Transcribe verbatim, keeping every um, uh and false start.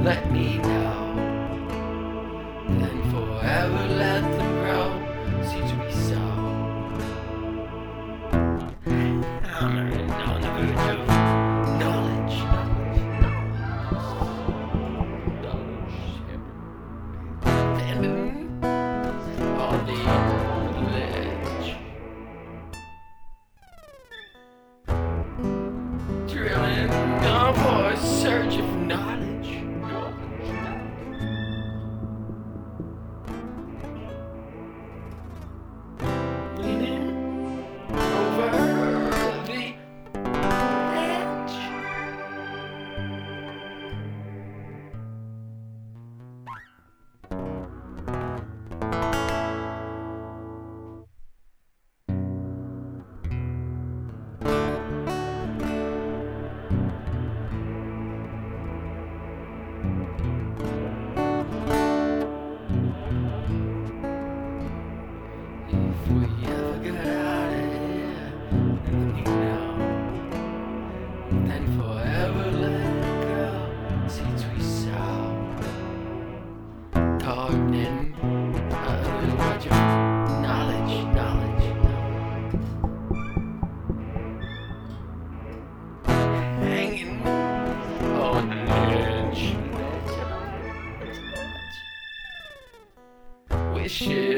let me know. Then forever let them grow, seeds we sow. I'm on the verge of knowledge, knowledge, standing on the ledge, drilling down for a search of knowledge. Leaning over the edge. If we ever get out of here, let me know. Then forever let go, seeds we sow. Gardening, a little bunch of knowledge, knowledge, knowledge. Hanging on the edge. Wishing